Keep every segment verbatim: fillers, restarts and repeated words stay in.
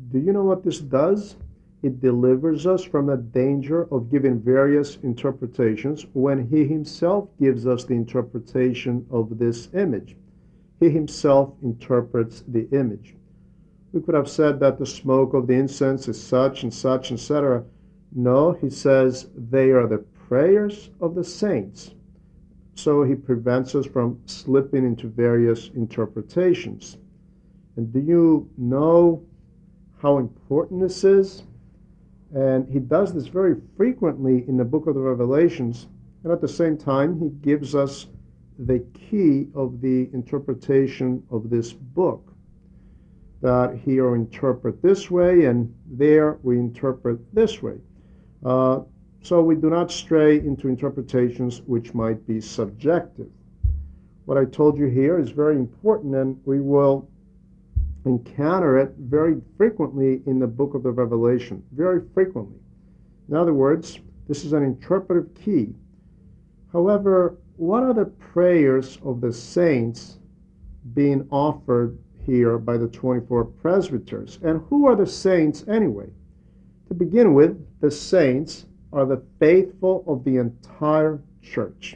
Do you know what this does? It delivers us from the danger of giving various interpretations when he himself gives us the interpretation of this image. He himself interprets the image. We could have said that the smoke of the incense is such and such, et cetera. No, he says they are the prayers of the saints. So he prevents us from slipping into various interpretations. And do you know how important this is? And he does this very frequently in the book of the Revelations. And at the same time, he gives us the key of the interpretation of this book. That here we interpret this way, and there we interpret this way. Uh, so we do not stray into interpretations which might be subjective. What I told you here is very important, and we will encounter it very frequently in the book of the Revelation, very frequently. In other words, this is an interpretive key. However, what are the prayers of the saints being offered here by the twenty-four presbyters? And who are the saints anyway? To begin with, the saints are the faithful of the entire church,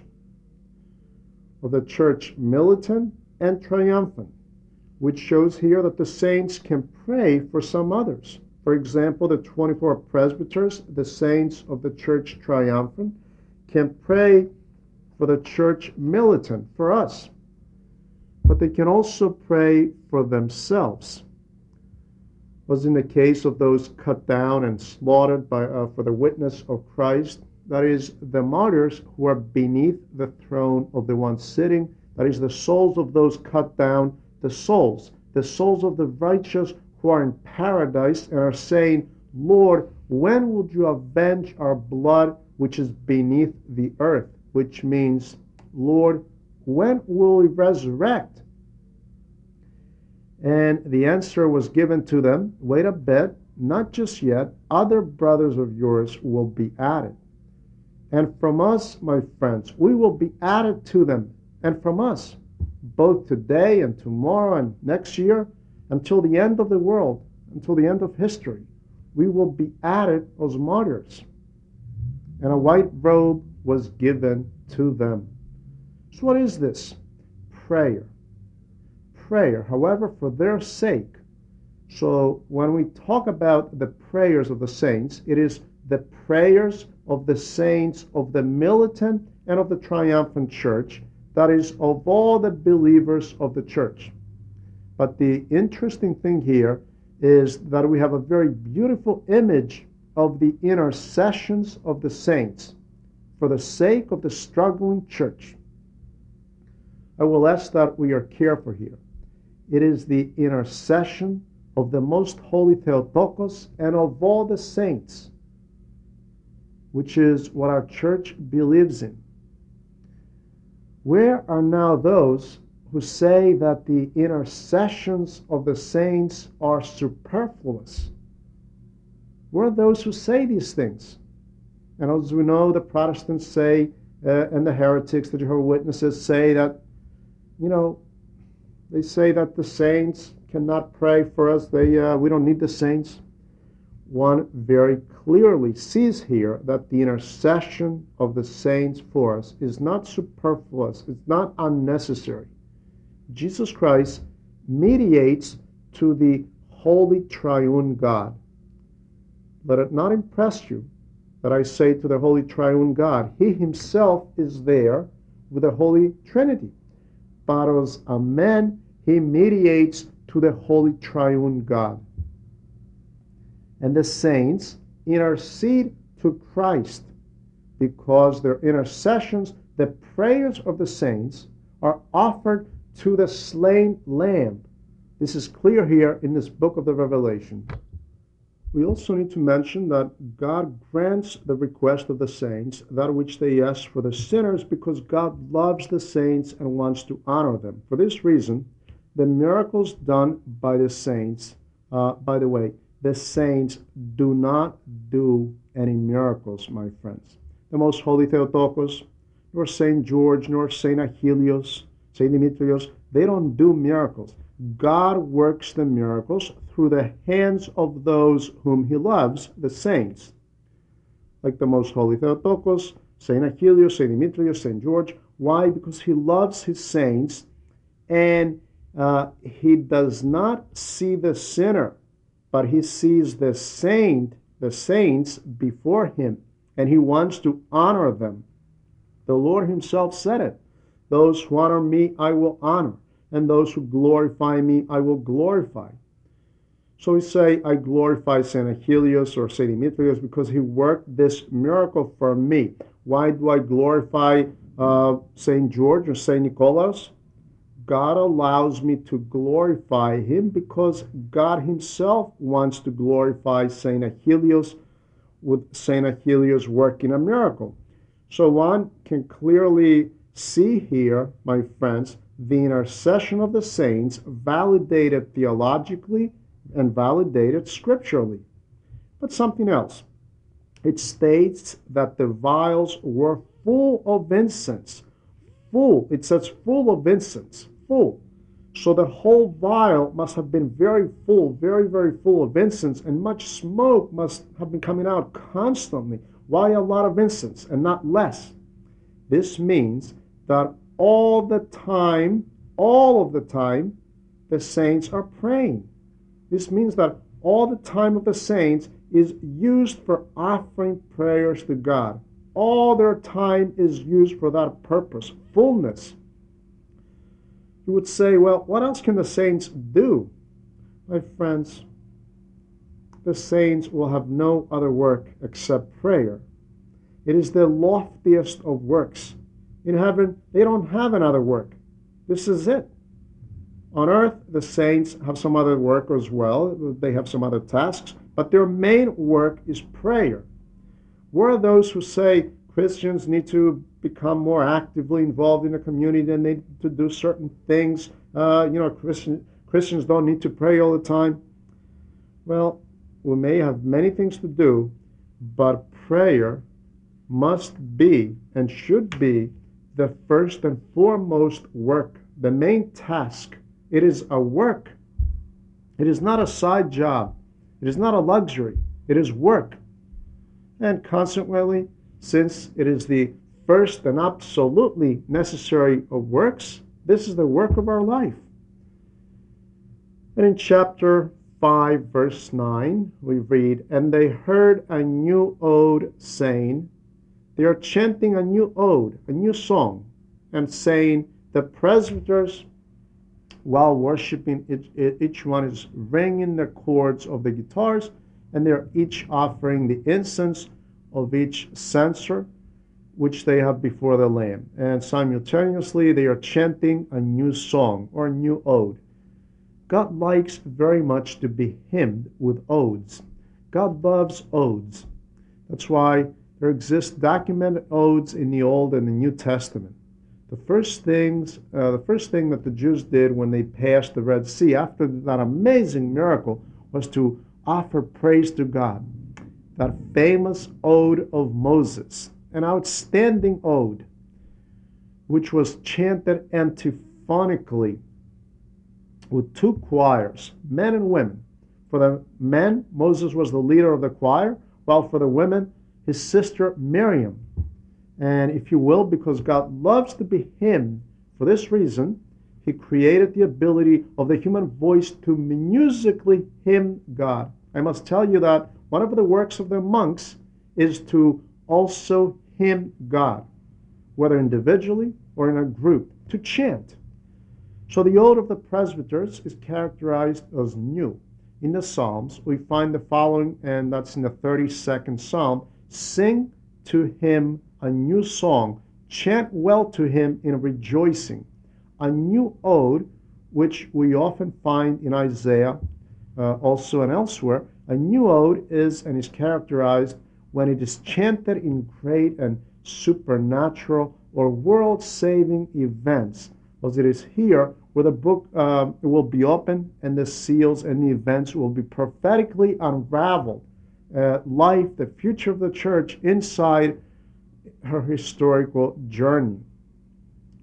of the church militant and triumphant, which shows here that the saints can pray for some others. For example, the twenty-four presbyters, the saints of the church triumphant, can pray for the church militant, for us. But they can also pray for themselves. Was in the case of those cut down and slaughtered by, uh, for the witness of Christ, that is, the martyrs who are beneath the throne of the one sitting, that is, the souls of those cut down, the souls, the souls of the righteous who are in paradise and are saying, Lord, when will you avenge our blood which is beneath the earth? Which means, Lord, when will we resurrect? And the answer was given to them, wait a bit, not just yet, other brothers of yours will be added. And from us, my friends, we will be added to them, and from us, both today and tomorrow and next year, until the end of the world, until the end of history, we will be added as martyrs. And a white robe was given to them. So what is this? Prayer. Prayer, however, for their sake. So when we talk about the prayers of the saints, it is the prayers of the saints of the militant and of the triumphant church, that is, of all the believers of the church. But the interesting thing here is that we have a very beautiful image of the intercessions of the saints for the sake of the struggling church. I will ask that we are careful here. It is the intercession of the most holy Theotokos and of all the saints, which is what our church believes in. Where are now those who say that the intercessions of the saints are superfluous? Where are those who say these things? And as we know, the Protestants say, uh, and the heretics, the Jehovah's Witnesses say that, you know, they say that the saints cannot pray for us. They, uh, we don't need the saints. One very clearly sees here that the intercession of the saints for us is not superfluous. It's not unnecessary. Jesus Christ mediates to the holy triune God. Let it not impress you that I say to the holy triune God, he himself is there with the Holy Trinity. But as a man, he mediates to the holy triune God. And the saints intercede to Christ because their intercessions, the prayers of the saints, are offered to the slain Lamb. This is clear here in this book of the Revelation. We also need to mention that God grants the request of the saints, that which they ask for the sinners, because God loves the saints and wants to honor them. For this reason, the miracles done by the saints, uh, by the way, the saints do not do any miracles, my friends. The most holy Theotokos, nor Saint George, nor Saint Achilles, Saint Demetrius, they don't do miracles. God works the miracles through the hands of those whom he loves, the saints, like the Most Holy Theotokos, Saint Achilles, Saint Demetrius, Saint George. Why? Because he loves his saints, and uh, he does not see the sinner, but he sees the saint, the saints before him, and he wants to honor them. The Lord himself said it. Those who honor me, I will honor, and those who glorify me, I will glorify. So we say, I glorify Saint Achilles or Saint Demetrius because he worked this miracle for me. Why do I glorify uh, Saint George or Saint Nicholas? God allows me to glorify him because God himself wants to glorify Saint Achilles, with Saint Achilles working a miracle. So one can clearly see here, my friends, the intercession of the saints validated theologically and validated scripturally. But something else. It states that the vials were full of incense. Full. It says full of incense. Full. So the whole vial must have been very full, very, very full of incense, and much smoke must have been coming out constantly. Why a lot of incense and not less? This means that all the time, all of the time, the saints are praying. This means that all the time of the saints is used for offering prayers to God. All their time is used for that purpose, fullness. You would say, well, what else can the saints do? My friends, the saints will have no other work except prayer. It is the loftiest of works. In heaven, they don't have another work. This is it. On earth, the saints have some other work as well. They have some other tasks, but their main work is prayer. Where are those who say Christians need to become more actively involved in the community and they need to do certain things? Uh, you know, Christian, Christians don't need to pray all the time. Well, we may have many things to do, but prayer must be and should be the first and foremost work, the main task. It is a work. It is not a side job. It is not a luxury. It is work. And consequently, since it is the first and absolutely necessary of works, this is the work of our life. And in chapter five, verse nine, we read, "And they heard a new ode saying," they are chanting a new ode, a new song, and saying, the presbyters, while worshiping, each, each one is ringing the chords of the guitars, and they're each offering the incense of each censer, which they have before the Lamb. And simultaneously, they are chanting a new song or a new ode. God likes very much to be hymned with odes. God loves odes. That's why there exist documented odes in the Old and the New Testament. The first things, uh, the first thing that the Jews did when they passed the Red Sea after that amazing miracle was to offer praise to God. That famous ode of Moses, an outstanding ode, which was chanted antiphonically with two choirs, men and women. For the men, Moses was the leader of the choir, while for the women, his sister Miriam. And if you will, because God loves to be hymned, for this reason, he created the ability of the human voice to musically hymn God. I must tell you that one of the works of the monks is to also hymn God, whether individually or in a group, to chant. So the ode of the presbyters is characterized as new. In the Psalms, we find the following, and that's in the thirty-second Psalm: sing to him a new song, chant well to him in rejoicing. A new ode, which we often find in Isaiah, uh, also and elsewhere. A new ode is and is characterized when it is chanted in great and supernatural or world-saving events, as it is here where the book uh, will be opened and the seals and the events will be prophetically unraveled. Uh, life, the future of the church inside her historical journey.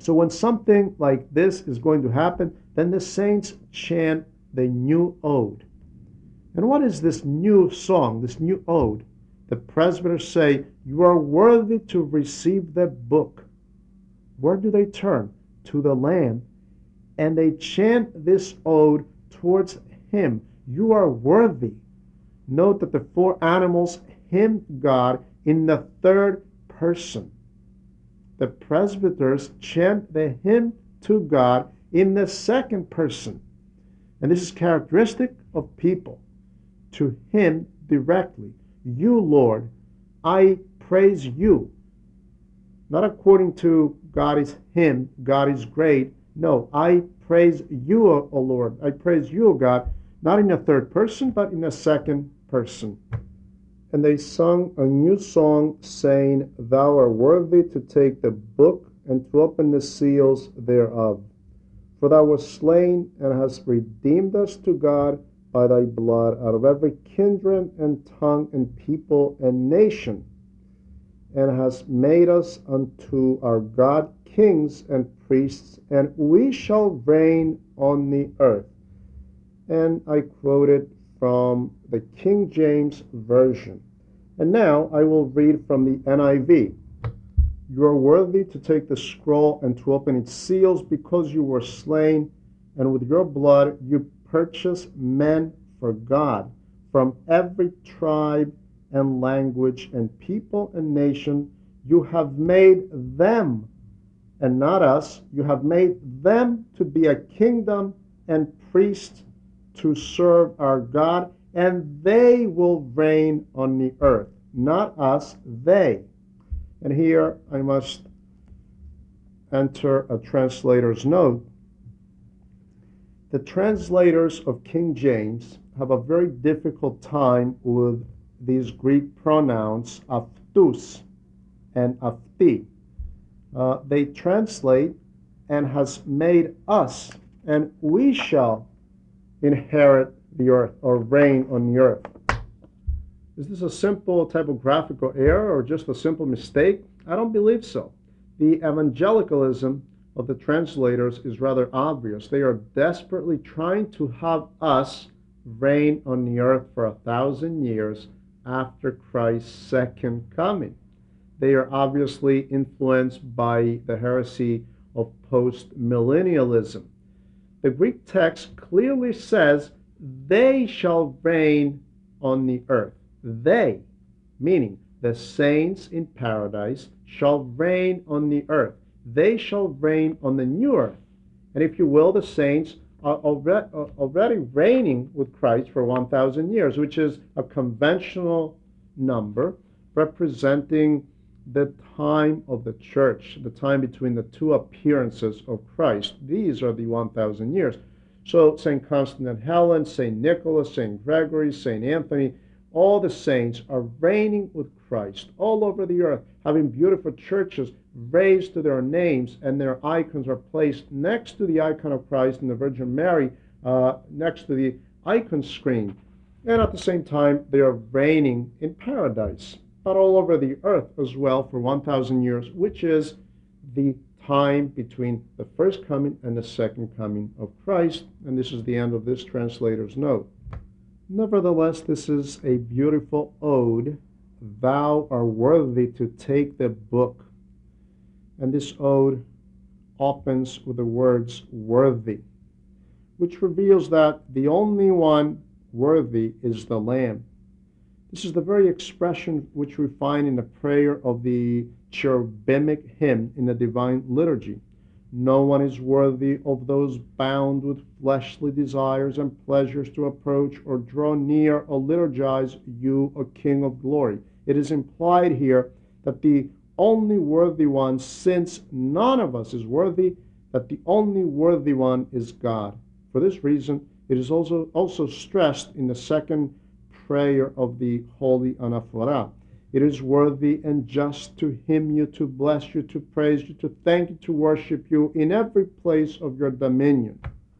So when something like this is going to happen, then the saints chant the new ode. And what is this new song, this new ode? The presbyters say, you are worthy to receive the book. Where do they turn? To the Lamb. And they chant this ode towards him. You are worthy. Note that the four animals hymn God in the third person. The presbyters chant the hymn to God in the second person. And this is characteristic of people, to him directly. You, Lord, I praise you. Not according to God is him, God is great. No, I praise you, O Lord. I praise you, O God, not in a third person, but in a second person. And they sung a new song, saying, Thou art worthy to take the book and to open the seals thereof. For thou wast slain and hast redeemed us to God by thy blood out of every kindred and tongue and people and nation, and hast made us unto our God kings and priests, and we shall reign on the earth. And I quoted from the King James Version. And now I will read from the N I V. You are worthy to take the scroll and to open its seals, because you were slain, and with your blood you purchased men for God from every tribe and language and people and nation. You have made them, and not us, you have made them to be a kingdom and priests to serve our God, and they will reign on the earth. Not us, they. And here I must enter a translator's note. The translators of King James have a very difficult time with these Greek pronouns aftus and afti. Uh, they translate, and has made us, and we shall inherit the earth or reign on the earth. Is this a simple typographical error or just a simple mistake? I don't believe so. The evangelicalism of the translators is rather obvious. They are desperately trying to have us reign on the earth for a thousand years after Christ's second coming. They are obviously influenced by the heresy of post-millennialism. The Greek text clearly says, they shall reign on the earth. They, meaning the saints in paradise, shall reign on the earth. They shall reign on the new earth. And if you will, the saints are already, already reigning with Christ for one thousand years, which is a conventional number representing the time of the church, the time between the two appearances of Christ. These are the one thousand years. So Saint Constantine and Helen, Saint Nicholas, Saint Gregory, Saint Anthony, all the saints are reigning with Christ all over the earth, having beautiful churches raised to their names, and their icons are placed next to the icon of Christ and the Virgin Mary, uh, next to the icon screen. And at the same time, they are reigning in paradise, but all over the earth as well for one thousand years, which is the time between the first coming and the second coming of Christ. And this is the end of this translator's note. Nevertheless, this is a beautiful ode. Thou art worthy to take the book. And this ode opens with the words worthy, which reveals that the only one worthy is the Lamb. This is the very expression which we find in the prayer of the cherubic hymn in the Divine Liturgy. No one is worthy of those bound with fleshly desires and pleasures to approach or draw near or liturgize you, O King of glory. It is implied here that the only worthy one, since none of us is worthy, that the only worthy one is God. For this reason, it is also, also stressed in the second prayer of the Holy Anaphora. It is worthy and just to hymn you, to bless you, to praise you, to thank you, to worship you in every place of your dominion.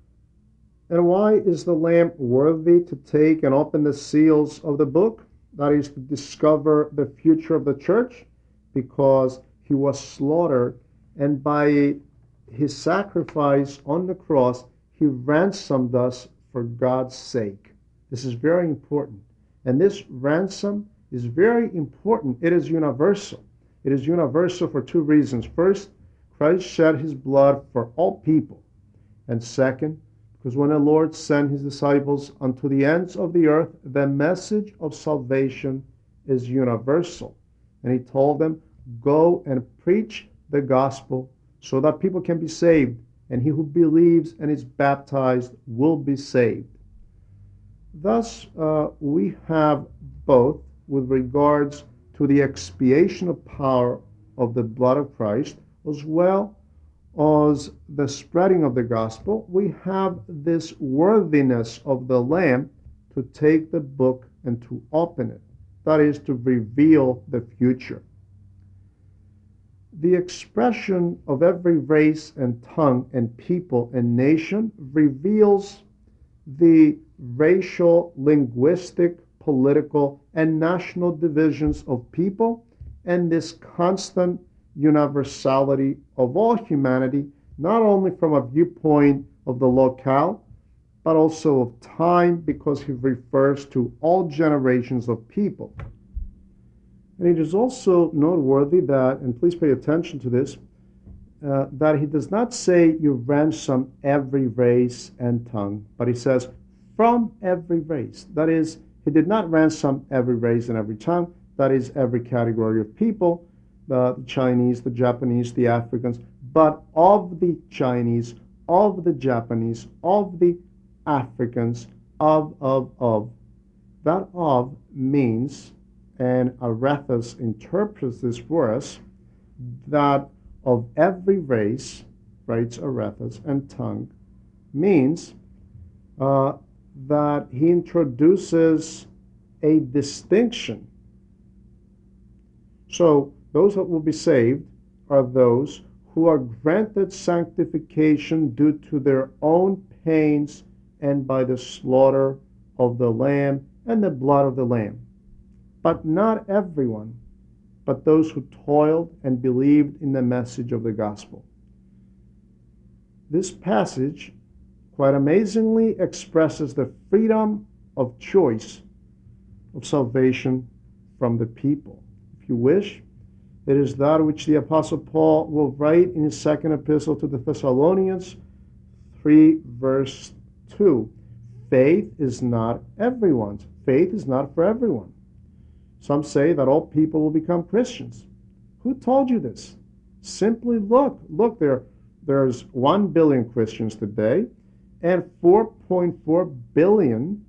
And why is the Lamb worthy to take and open the seals of the book? That is to discover the future of the church, because he was slaughtered, and by his sacrifice on the cross, he ransomed us for God's sake. This is very important. And this ransom is very important. It is universal. It is universal for two reasons. First, Christ shed his blood for all people. And second, because when the Lord sent his disciples unto the ends of the earth, the message of salvation is universal. And he told them, go and preach the gospel so that people can be saved, and he who believes and is baptized will be saved. Thus, uh, we have both with regards to the expiational power of the blood of Christ, as well as the spreading of the gospel, we have this worthiness of the Lamb to take the book and to open it. That is, to reveal the future. The expression of every race and tongue and people and nation reveals the racial, linguistic, political, and national divisions of people and this constant universality of all humanity, not only from a viewpoint of the locale, but also of time, because he refers to all generations of people. And it is also noteworthy that, and please pay attention to this, uh, that he does not say you ransom every race and tongue, but he says from every race. That is, he did not ransom every race and every tongue, that is, every category of people, the Chinese, the Japanese, the Africans, but of the Chinese, of the Japanese, of the Africans, of, of, of. That of means, and Arethes interprets this for us, that of every race, writes Arethes, and tongue, means uh, that he introduces a distinction. So those that will be saved are those who are granted sanctification due to their own pains and by the slaughter of the Lamb and the blood of the Lamb. But not everyone, but those who toiled and believed in the message of the gospel. This passage quite amazingly expresses the freedom of choice of salvation from the people. If you wish, it is that which the Apostle Paul will write in his second epistle to the Thessalonians, three verse two. Faith is not everyone's. Faith is not for everyone. Some say that all people will become Christians. Who told you this? Simply look. Look, there, there's one billion Christians today and four point four billion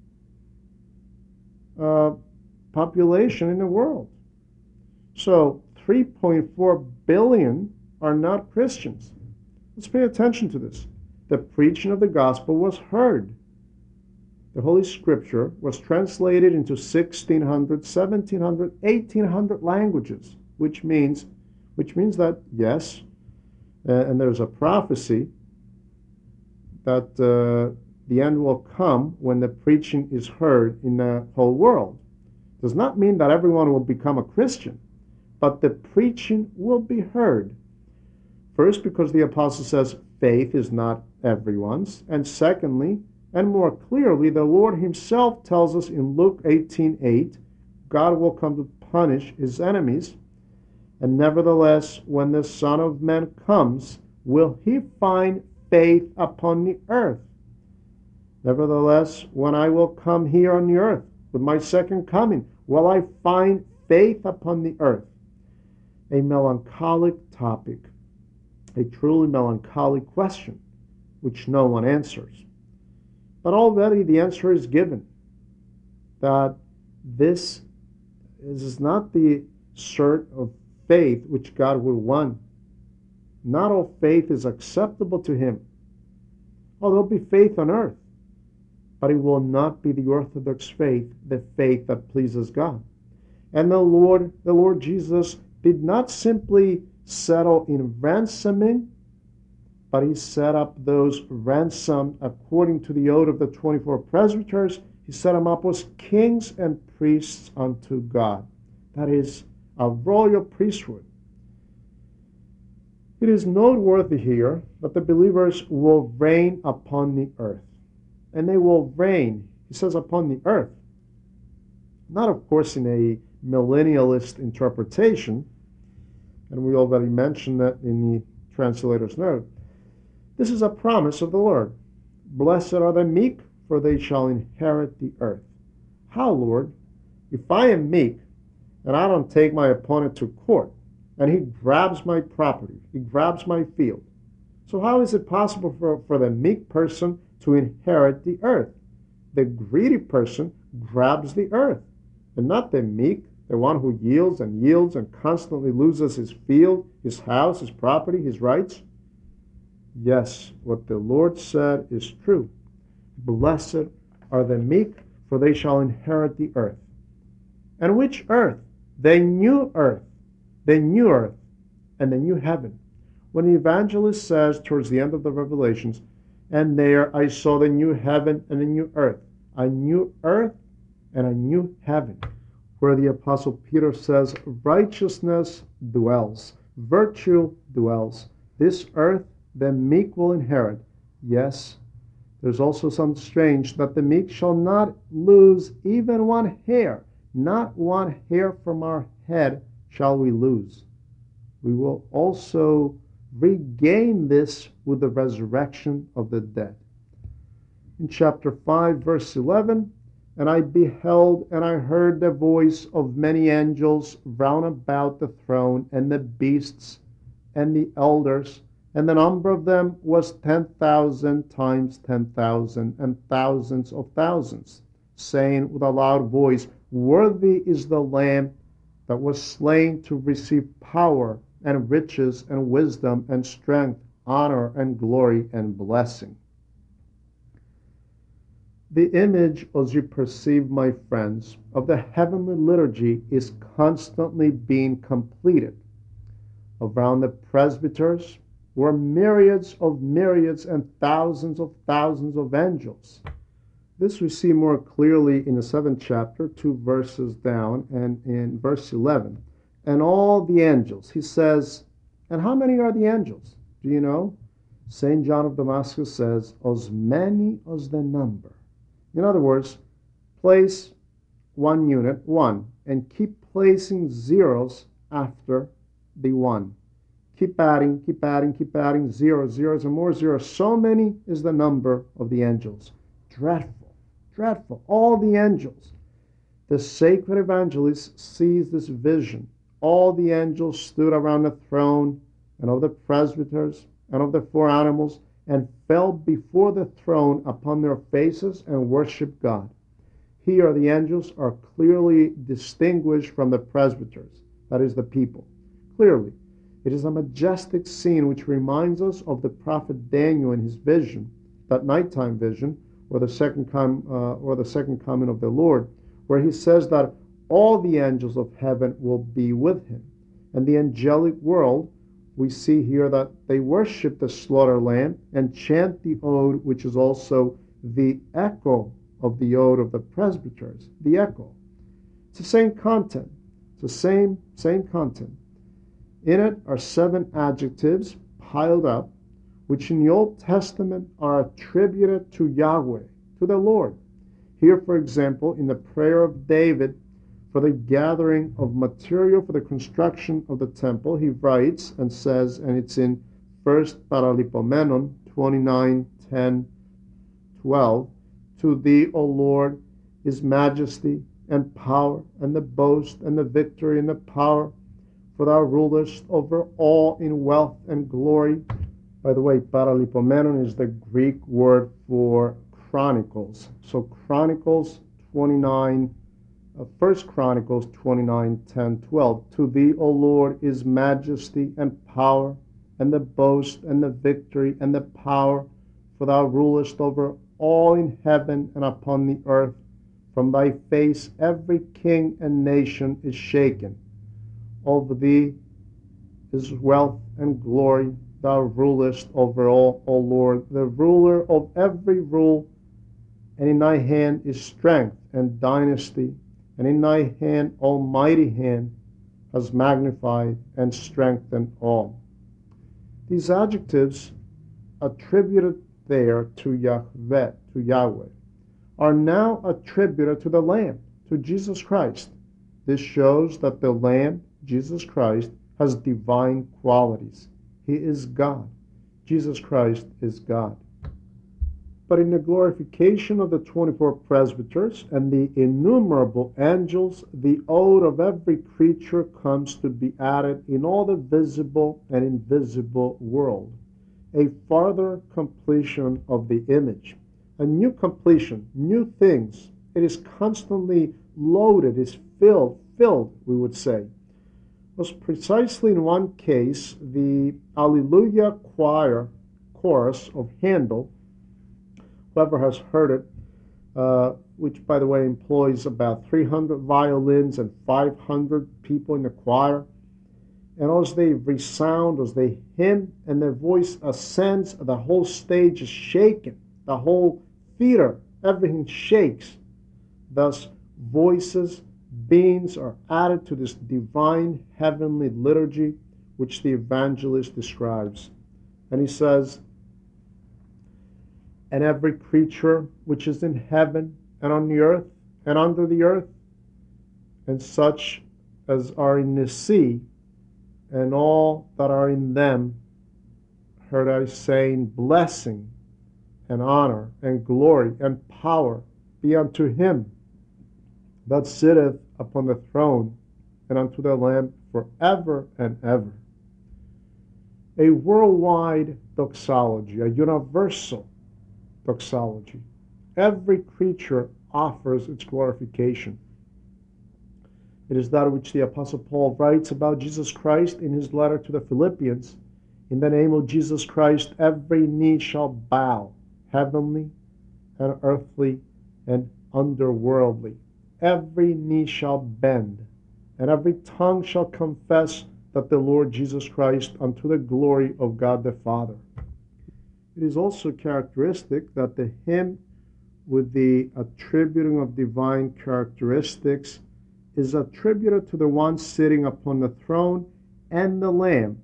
uh, population in the world. So three point four billion are not Christians. Let's pay attention to this. The preaching of the gospel was heard. The Holy Scripture was translated into sixteen hundred, seventeen hundred, eighteen hundred languages, which means, which means that, yes, uh, and there's a prophecy that uh, the end will come when the preaching is heard in the whole world. Does not mean that everyone will become a Christian, but the preaching will be heard. First, because the apostle says faith is not everyone's, and secondly, and more clearly, the Lord himself tells us in Luke eighteen eight, God will come to punish his enemies, and nevertheless, when the Son of Man comes, will he find faith upon the earth? Nevertheless, when I will come here on the earth with my second coming, will I find faith upon the earth? A melancholic topic, a truly melancholic question, which no one answers. But already the answer is given, that this is not the sort of faith which God would want. Not all faith is acceptable to him. Oh, there'll be faith on earth, but it will not be the orthodox faith, the faith that pleases God. And the Lord, the Lord Jesus did not simply settle in ransoming, but he set up those ransomed according to the oath of the twenty-four presbyters. He set them up as kings and priests unto God. That is a royal priesthood. It is noteworthy here that the believers will reign upon the earth. And they will reign, he says, upon the earth. Not, of course, in a millennialist interpretation, and we already mentioned that in the translator's note. This is a promise of the Lord. Blessed are the meek, for they shall inherit the earth. How, Lord? If I am meek, and I don't take my opponent to court, and he grabs my property, he grabs my field, so how is it possible for, for the meek person to inherit the earth? The greedy person grabs the earth, and not the meek, the one who yields and yields and constantly loses his field, his house, his property, his rights. Yes, what the Lord said is true. Blessed are the meek, for they shall inherit the earth. And which earth? The new earth, the new earth, and the new heaven. When the evangelist says towards the end of the Revelations, and there I saw the new heaven and the new earth, a new earth and a new heaven, where the Apostle Peter says, righteousness dwells, virtue dwells. This earth the meek will inherit. Yes, there's also something strange, that the meek shall not lose even one hair. Not one hair from our head shall we lose. We will also regain this with the resurrection of the dead. In chapter five, verse eleven, and I beheld and I heard the voice of many angels round about the throne, and the beasts and the elders, and the number of them was ten thousand times ten thousand, and thousands of thousands, saying with a loud voice, worthy is the Lamb that was slain to receive power and riches and wisdom and strength, honor and glory and blessing. The image, as you perceive, my friends, of the heavenly liturgy is constantly being completed. Around the presbyters were myriads of myriads and thousands of thousands of angels. This we see more clearly in the seventh chapter, two verses down, and in verse eleven. And all the angels, he says, and how many are the angels? Do you know? Saint John of Damascus says, as many as the number. In other words, place one unit, one, and keep placing zeros after the one. Keep adding, keep adding, keep adding, zeros, zeros, and more zeros. So many is the number of the angels. Dreadful, dreadful. All the angels. The sacred evangelist sees this vision. All the angels stood around the throne, and of the presbyters, and of the four animals, and fell before the throne upon their faces and worshiped God. Here the angels are clearly distinguished from the presbyters, that is, the people. Clearly. It is a majestic scene which reminds us of the prophet Daniel in his vision, that nighttime vision, or the second com, uh, or the second coming of the Lord, where he says that all the angels of heaven will be with him. And the angelic world, we see here that they worship the slaughter lamb and chant the ode, which is also the echo of the ode of the presbyters, the echo. It's the same content. It's the same, same content. In it are seven adjectives piled up, which in the Old Testament are attributed to Yahweh, to the Lord. Here, for example, in the prayer of David for the gathering of material for the construction of the temple, he writes and says, and it's in First Paralipomenon twenty-nine, ten, twelve, to thee, O Lord, is majesty and power and the boast and the victory and the power, for thou rulest over all in wealth and glory. By the way, Paralipomenon is the Greek word for Chronicles. So Chronicles twenty-nine, uh, First Chronicles twenty-nine, ten, twelve. To thee, O Lord, is majesty and power and the boast and the victory and the power, for thou rulest over all in heaven and upon the earth. From thy face every king and nation is shaken. Of thee is wealth and glory. Thou rulest over all, O Lord, the ruler of every rule. And in thy hand is strength and dynasty. And in thy hand, almighty hand, has magnified and strengthened all. These adjectives attributed there to Yahweh, to Yahweh, are now attributed to the Lamb, to Jesus Christ. This shows that the Lamb, Jesus Christ, has divine qualities. He is God. Jesus Christ is God. But in the glorification of the twenty-four presbyters and the innumerable angels, the ode of every creature comes to be added in all the visible and invisible world. A farther completion of the image. A new completion, new things. It is constantly loaded, is filled, filled, we would say. Was precisely in one case, the Alleluia choir chorus of Handel, whoever has heard it, uh, which by the way employs about three hundred violins and five hundred people in the choir, and as they resound, as they hymn, and their voice ascends, the whole stage is shaken, the whole theater, everything shakes. Thus, voices, beings are added to this divine heavenly liturgy which the evangelist describes. And he says, and every creature which is in heaven and on the earth and under the earth, and such as are in the sea, and all that are in them, heard I saying, blessing and honor and glory and power be unto him that sitteth upon the throne and unto the Lamb forever and ever. A worldwide doxology, a universal doxology. Every creature offers its glorification. It is that which the Apostle Paul writes about Jesus Christ in his letter to the Philippians. In the name of Jesus Christ, every knee shall bow, heavenly and earthly and underworldly. Every knee shall bend, and every tongue shall confess that the Lord Jesus Christ, unto the glory of God the Father. It is also characteristic that the hymn with the attributing of divine characteristics is attributed to the one sitting upon the throne and the Lamb.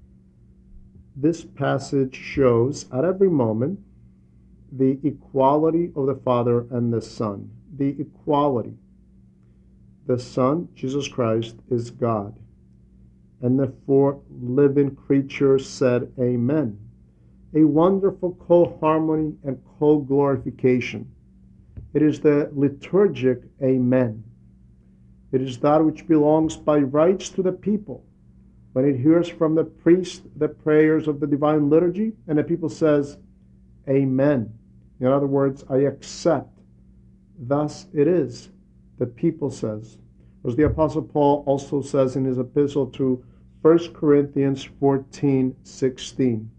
This passage shows at every moment the equality of the Father and the Son. The equality. The Son, Jesus Christ, is God. And the four living creatures said, Amen. A wonderful co-harmony and co-glorification. It is the liturgic Amen. It is that which belongs by rights to the people. When it hears from the priest the prayers of the divine liturgy, and the people says, Amen. In other words, I accept. Thus it is. The people says. As the Apostle Paul also says in his epistle to First Corinthians fourteen sixteen.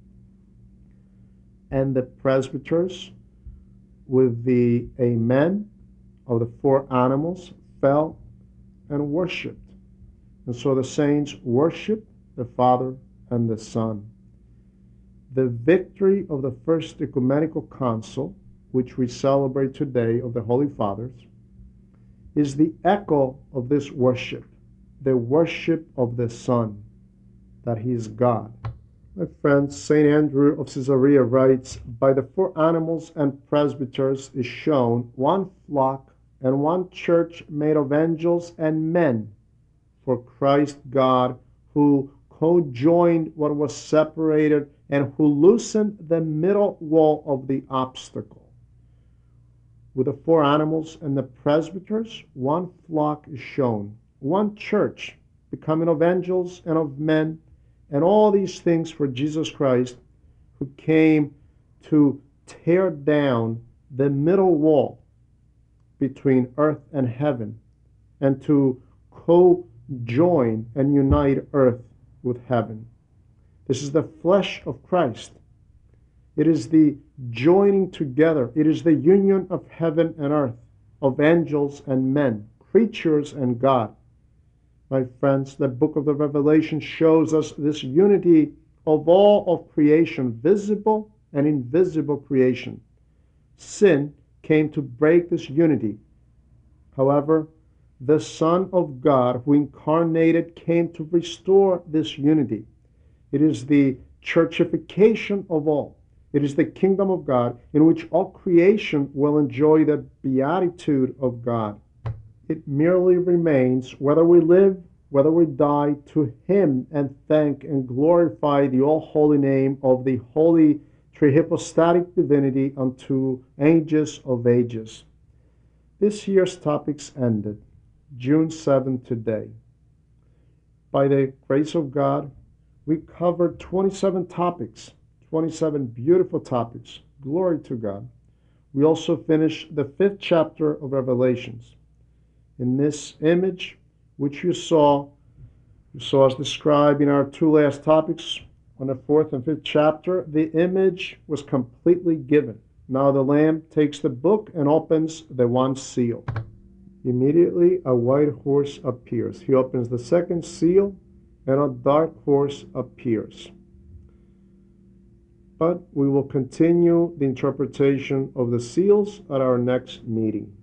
And the presbyters, with the Amen of the four animals, fell and worshipped. And so the saints worship the Father and the Son. The victory of the First Ecumenical Council, which we celebrate today, of the Holy Fathers, is the echo of this worship, the worship of the Son, that he is God. My friends, Saint Andrew of Caesarea writes, by the four animals and presbyters is shown one flock and one church made of angels and men, for Christ God, who co-joined what was separated and who loosened the middle wall of the obstacle. With the four animals and the presbyters, one flock is shown, one church, becoming of angels and of men, and all these things for Jesus Christ, who came to tear down the middle wall between earth and heaven, and to co-join and unite earth with heaven. This is the flesh of Christ. It is the joining together. It is the union of heaven and earth, of angels and men, creatures and God. My friends, the book of the Revelation shows us this unity of all of creation, visible and invisible creation. Sin came to break this unity. However, the Son of God, who incarnated, came to restore this unity. It is the churchification of all. It is the kingdom of God in which all creation will enjoy the beatitude of God. It merely remains, whether we live, whether we die, to hymn and thank and glorify the all-holy name of the holy trihypostatic divinity unto ages of ages. This year's topics ended, June seventh today. By the grace of God, we covered twenty-seven topics, twenty-seven beautiful topics. Glory to God. We also finished the fifth chapter of Revelations. In this image, which you saw, you saw us describe in our two last topics on the fourth and fifth chapter, the image was completely given. Now the Lamb takes the book and opens the one seal. Immediately a white horse appears. He opens the second seal, and a dark horse appears. But we will continue the interpretation of the seals at our next meeting.